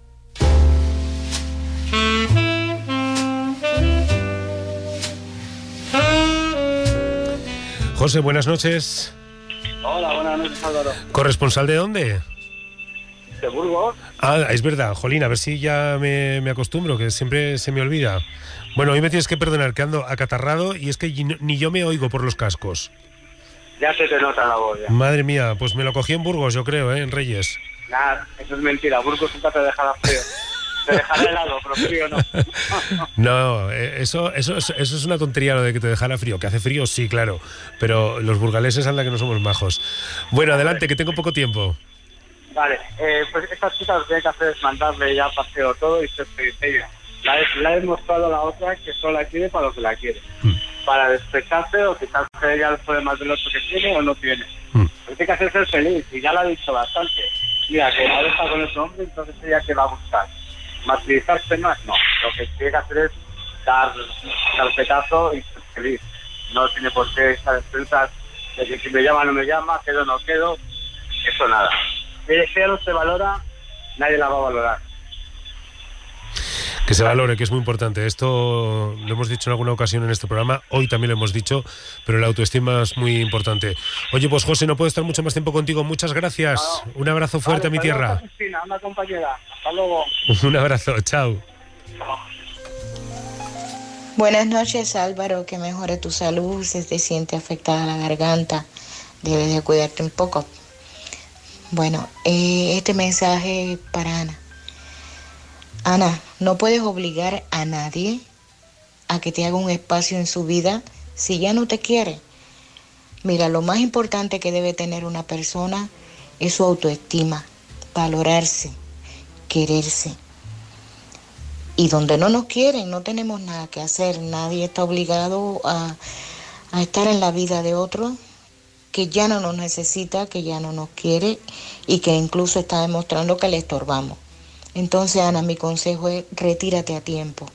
José, buenas noches. Hola, buenas noches, Álvaro. ¿Corresponsal de dónde? ¿De Burgos? Ah, es verdad, jolín, a ver si ya me acostumbro, que siempre se me olvida. Bueno, hoy me tienes que perdonar, que ando acatarrado y es que ni yo me oigo por los cascos. Ya se te nota la voz, ya. Madre mía, pues me lo cogí en Burgos, yo creo, en Reyes. Nada, eso es mentira, Burgos nunca te dejará frío. Te dejará helado, pero frío no. No, eso es una tontería lo de que te dejara frío. Que hace frío, sí, claro, pero los burgaleses anda que no somos majos. Bueno, adelante, que tengo poco tiempo. Vale, pues esta chica lo que tiene que hacer es mandarle ya paseo todo y ser feliz ella. La he demostrado a la otra que solo la quiere para lo que la quiere. Para despejarse o quitarse ella los problemas del otro que tiene o no tiene. Lo que tiene que hacer es ser feliz, y ya lo ha dicho bastante. Mira, que no deja con ese hombre, entonces ella que va a buscar. Martirizarse más, no. Lo que tiene que hacer es dar carpetazo y ser feliz. No tiene por qué estar expertas de que si me llama no me llama, quedo no quedo, eso nada. Si ella no se valora, nadie la va a valorar. Que se valore, que es muy importante. Esto lo hemos dicho en alguna ocasión en este programa, hoy también lo hemos dicho, pero la autoestima es muy importante. Oye, pues José, no puedo estar mucho más tiempo contigo. Muchas gracias. No. Un abrazo fuerte, vale, a mi tierra. Cristina, una compañera. Hasta luego. Un abrazo, chao. Buenas noches, Álvaro, que mejore tu salud. Si te sientes afectada la garganta, debes de cuidarte un poco. Bueno, este mensaje es para Ana. Ana, no puedes obligar a nadie a que te haga un espacio en su vida si ya no te quiere. Mira, lo más importante que debe tener una persona es su autoestima, valorarse, quererse. Y donde no nos quieren, no tenemos nada que hacer. Nadie está obligado a estar en la vida de otro que ya no nos necesita, que ya no nos quiere y que incluso está demostrando que le estorbamos. Entonces, Ana, mi consejo es retírate a tiempo.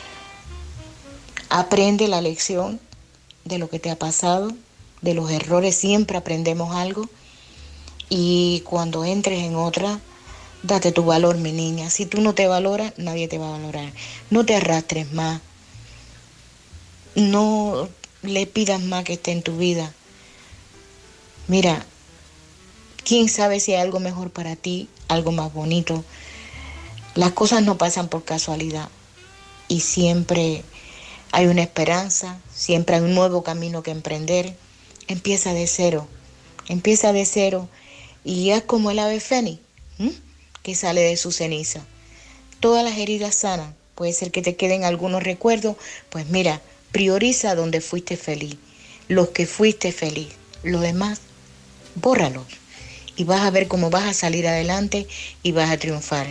Aprende la lección de lo que te ha pasado, de los errores, siempre aprendemos algo. Y cuando entres en otra, date tu valor, mi niña. Si tú no te valoras, nadie te va a valorar. No te arrastres más. No le pidas más que esté en tu vida. Mira, quién sabe si hay algo mejor para ti, algo más bonito. Las cosas no pasan por casualidad y siempre hay una esperanza, siempre hay un nuevo camino que emprender. Empieza de cero y haz como el ave fénix, que sale de su ceniza. Todas las heridas sanan, puede ser que te queden algunos recuerdos, pues mira, prioriza donde fuiste feliz, los que fuiste feliz, lo demás, bórralos y vas a ver cómo vas a salir adelante y vas a triunfar.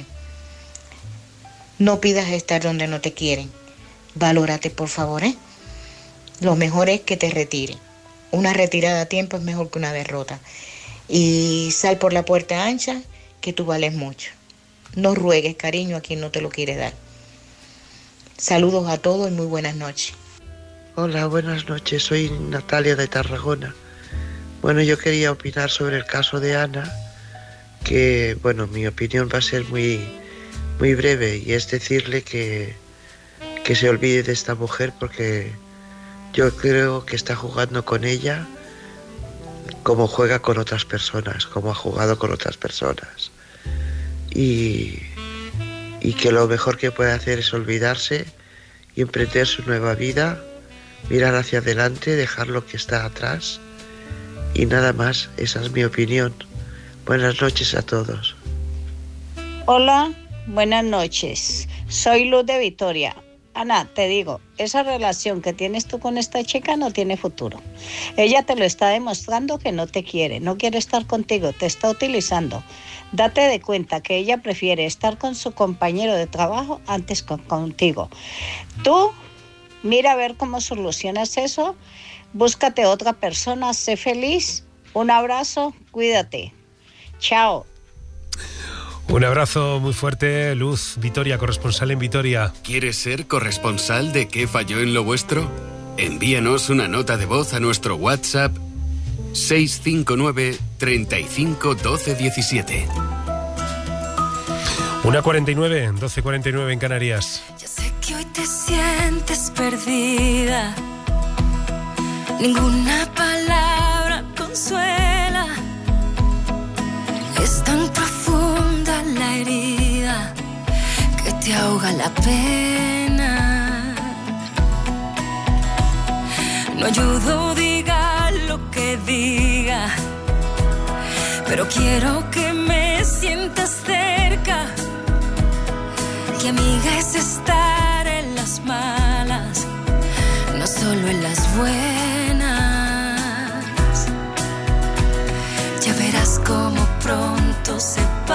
No pidas estar donde no te quieren. Valórate, por favor, ¿eh? Lo mejor es que te retires. Una retirada a tiempo es mejor que una derrota. Y sal por la puerta ancha, que tú vales mucho. No ruegues cariño a quien no te lo quiere dar. Saludos a todos y muy buenas noches. Hola, buenas noches. Soy Natalia de Tarragona. Bueno, yo quería opinar sobre el caso de Ana, que, bueno, mi opinión va a ser muy breve, y es decirle que se olvide de esta mujer, porque yo creo que está jugando con ella como juega con otras personas, como ha jugado con otras personas, y que lo mejor que puede hacer es olvidarse y emprender su nueva vida, mirar hacia adelante, dejar lo que está atrás y nada más. Esa es mi opinión. Buenas noches a todos. Hola, buenas noches. Soy Luz de Vitoria. Ana, te digo, esa relación que tienes tú con esta chica no tiene futuro. Ella te lo está demostrando que no te quiere, no quiere estar contigo, te está utilizando. Date de cuenta que ella prefiere estar con su compañero de trabajo antes que contigo. Tú, mira a ver cómo solucionas eso, búscate otra persona, sé feliz. Un abrazo, cuídate. Chao. Un abrazo muy fuerte, Luz, Vitoria, corresponsal en Vitoria. ¿Quieres ser corresponsal de ¿Qué falló en lo vuestro? Envíanos una nota de voz a nuestro WhatsApp 659 35 12 17. 1:49, 12:49 en Canarias. Ya sé que hoy te sientes perdida. Ninguna palabra consuela. Es tan profunda la herida que te ahoga la pena. No ayudo, diga lo que diga, pero quiero que me sientas cerca. Que amiga es estar en las malas, no solo en las buenas. Ya verás cómo pronto se va.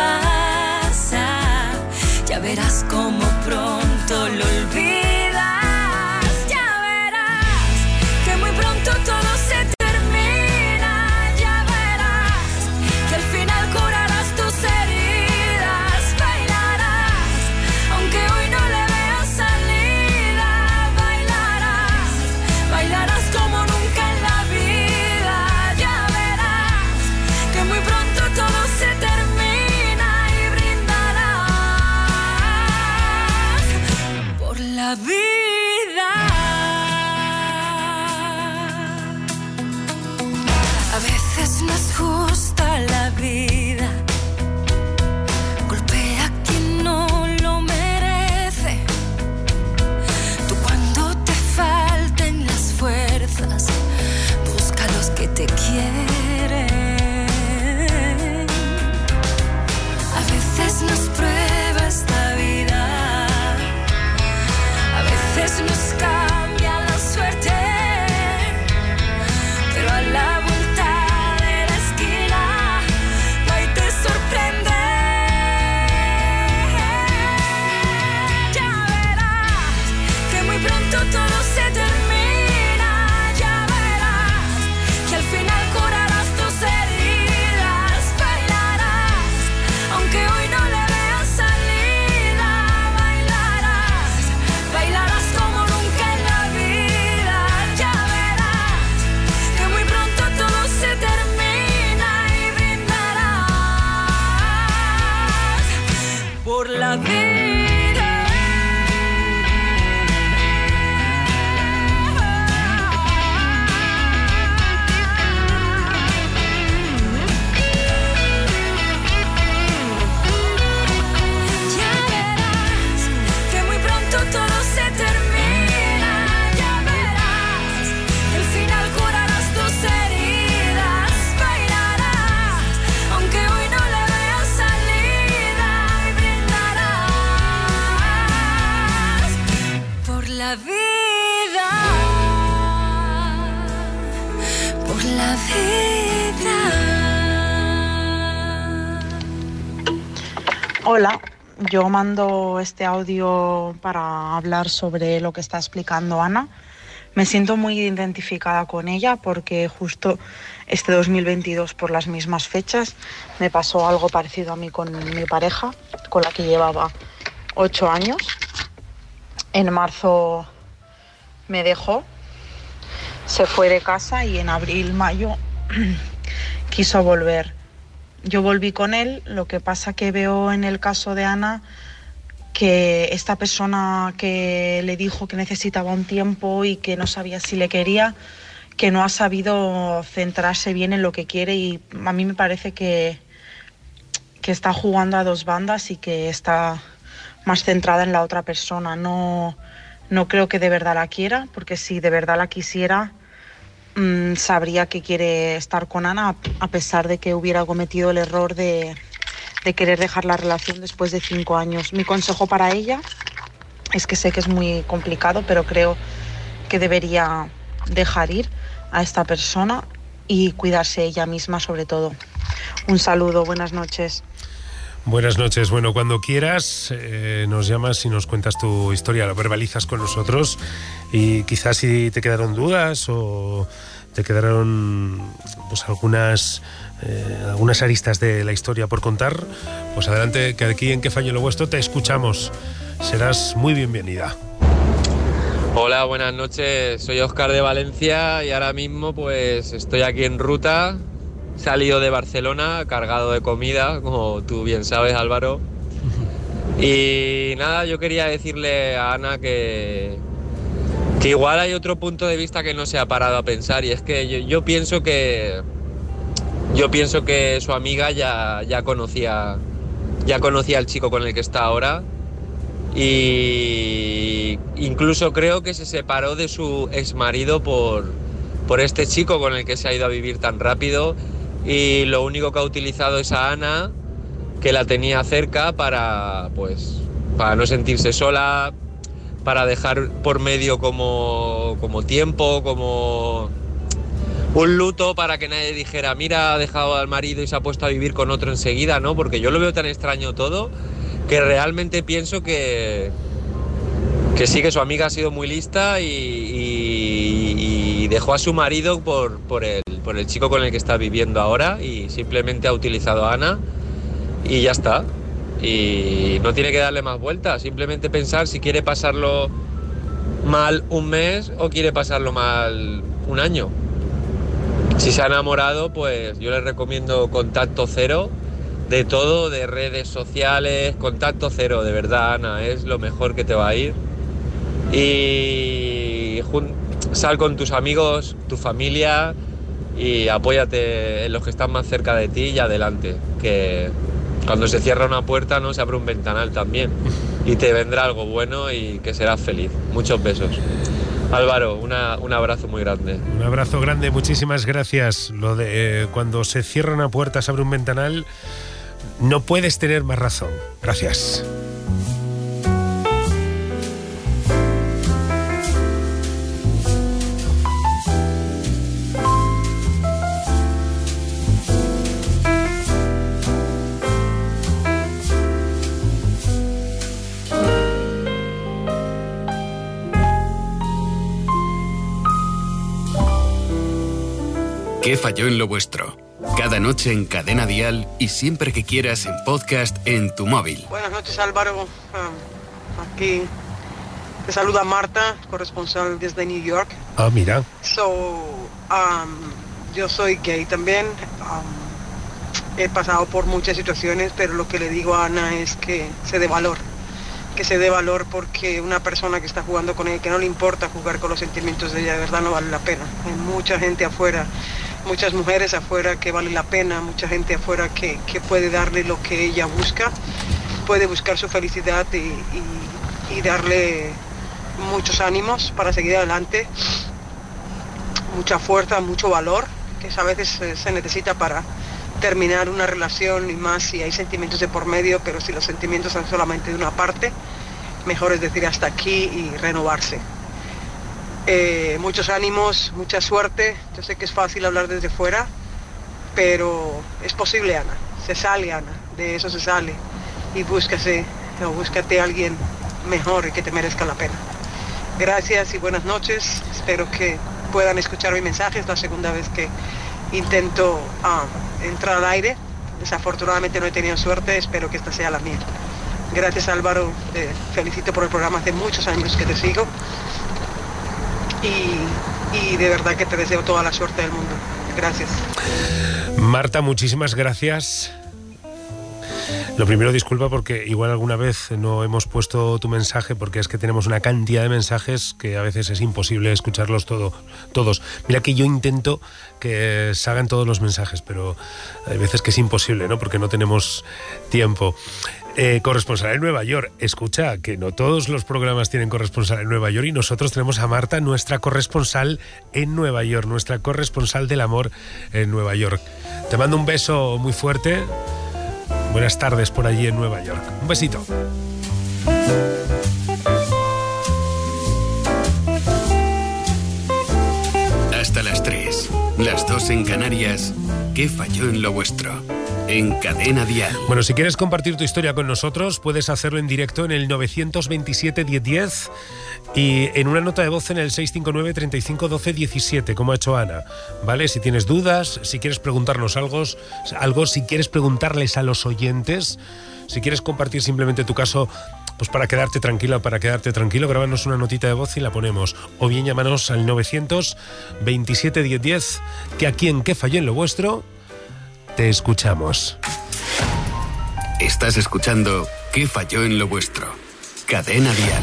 la vida. Hola, yo mando este audio para hablar sobre lo que está explicando Ana. Me siento muy identificada con ella porque justo este 2022, por las mismas fechas, me pasó algo parecido a mí con mi pareja, con la que llevaba 8 años. En marzo me dejó, se fue de casa y en abril, mayo quiso volver. Yo volví con él, lo que pasa que veo en el caso de Ana que esta persona que le dijo que necesitaba un tiempo y que no sabía si le quería, que no ha sabido centrarse bien en lo que quiere, y a mí me parece que está jugando a dos bandas y que está más centrada en la otra persona. No creo que de verdad la quiera, porque si de verdad la quisiera, sabría que quiere estar con Ana, a pesar de que hubiera cometido el error de querer dejar la relación después de 5 años. Mi consejo para ella es que sé que es muy complicado, pero creo que debería dejar ir a esta persona y cuidarse ella misma sobre todo. Un saludo, buenas noches. Buenas noches. Bueno, cuando quieras nos llamas y nos cuentas tu historia, la verbalizas con nosotros, y quizás si te quedaron dudas o te quedaron pues algunas aristas de la historia por contar, pues adelante, que aquí en Que Fallo Lo Vuestro te escuchamos. Serás muy bienvenida. Hola, buenas noches. Soy Óscar de Valencia y ahora mismo pues estoy aquí en ruta. He salido de Barcelona cargado de comida, como tú bien sabes, Álvaro. Y nada, yo quería decirle a Ana que igual hay otro punto de vista que no se ha parado a pensar, y es que yo pienso que su amiga ya conocía al chico con el que está ahora, y incluso creo que se separó de su exmarido por este chico con el que se ha ido a vivir tan rápido, y lo único que ha utilizado es a Ana, que la tenía cerca para no sentirse sola, para dejar por medio como tiempo, como un luto, para que nadie dijera, mira, ha dejado al marido y se ha puesto a vivir con otro enseguida, ¿no? Porque yo lo veo tan extraño todo, que realmente pienso que sí, que su amiga ha sido muy lista y dejó a su marido por el chico con el que está viviendo ahora, y simplemente ha utilizado a Ana y ya está. Y no tiene que darle más vueltas, simplemente pensar si quiere pasarlo mal un mes o quiere pasarlo mal un año. Si se ha enamorado, pues yo les recomiendo contacto cero de todo, de redes sociales, contacto cero, de verdad, Ana, es lo mejor que te va a ir. Y sal con tus amigos, tu familia, y apóyate en los que están más cerca de ti y adelante, que cuando se cierra una puerta no se abre un ventanal también, y te vendrá algo bueno y que serás feliz. Muchos besos. Álvaro, un abrazo muy grande. Un abrazo grande, muchísimas gracias. Lo de cuando se cierra una puerta se abre un ventanal, no puedes tener más razón. Gracias. ¿Qué falló en lo vuestro? Cada noche en Cadena Dial y siempre que quieras en podcast en tu móvil. Buenas noches, Álvaro. Aquí te saluda Marta, corresponsal desde New York. Ah, mira. Yo soy gay también. He pasado por muchas situaciones, pero lo que le digo a Ana es que se dé valor. Que se dé valor, porque una persona que está jugando con él, que no le importa jugar con los sentimientos de ella, de verdad no vale la pena. Hay mucha gente afuera, muchas mujeres afuera que vale la pena, mucha gente afuera que puede darle lo que ella busca, puede buscar su felicidad y darle muchos ánimos para seguir adelante, mucha fuerza, mucho valor, que a veces se necesita para terminar una relación, y más si hay sentimientos de por medio, pero si los sentimientos son solamente de una parte, mejor es decir hasta aquí y renovarse. Muchos ánimos, mucha suerte. Yo sé que es fácil hablar desde fuera, pero es posible, Ana. Se sale, Ana, de eso se sale. Y búscate a alguien mejor y que te merezca la pena. Gracias y buenas noches. Espero que puedan escuchar mi mensaje. Es la segunda vez que intento entrar al aire. Desafortunadamente no he tenido suerte. Espero que esta sea la mía. Gracias, Álvaro. Te felicito por el programa. Hace muchos años que te sigo. Y de verdad que te deseo toda la suerte del mundo. Gracias. Marta, muchísimas gracias. Lo primero, disculpa porque igual alguna vez no hemos puesto tu mensaje, porque es que tenemos una cantidad de mensajes que a veces es imposible escucharlos todos. Mira que yo intento que salgan todos los mensajes, pero hay veces que es imposible, ¿no? Porque no tenemos tiempo. Corresponsal en Nueva York. Escucha, que no todos los programas tienen corresponsal en Nueva York, y nosotros tenemos a Marta, nuestra corresponsal en Nueva York, nuestra corresponsal del amor en Nueva York. Te mando un beso muy fuerte. Buenas tardes por allí en Nueva York. Un besito. Hasta las 3, las 2 en Canarias. ¿Qué falló en lo vuestro? En Cadena Dial. Bueno, si quieres compartir tu historia con nosotros, puedes hacerlo en directo en el 927 1010 y en una nota de voz en el 659 35 12 17, como ha hecho Ana, ¿vale? Si tienes dudas, si quieres preguntarnos algo, si quieres preguntarles a los oyentes, si quieres compartir simplemente tu caso, pues para quedarte tranquilo, grábanos una notita de voz y la ponemos. O bien llámanos al 927 1010, que aquí en ¿Qué falló en lo vuestro? Te escuchamos. Estás escuchando ¿Qué falló en lo vuestro? Cadena Dial.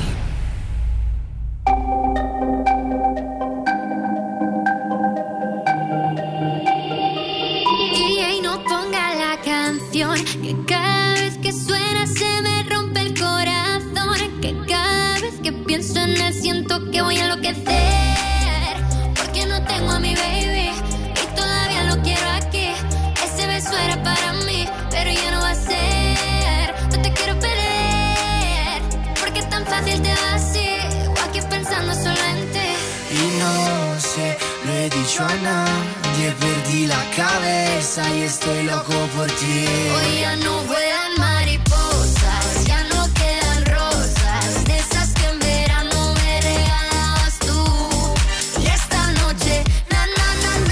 Y no ponga la canción, que cada vez que suena se me rompe el corazón, que cada vez que pienso en él siento que voy a enloquecer, porque no tengo a mi baby y todavía lo quiero aquí. Ese beso era para mí, pero ya no va a ser. No te quiero perder, porque tan fácil te va así, o aquí pensando solo en ti. Y no sé, lo he dicho a nadie, perdí la cabeza y estoy loco por ti. Hoy ya no vuelvo.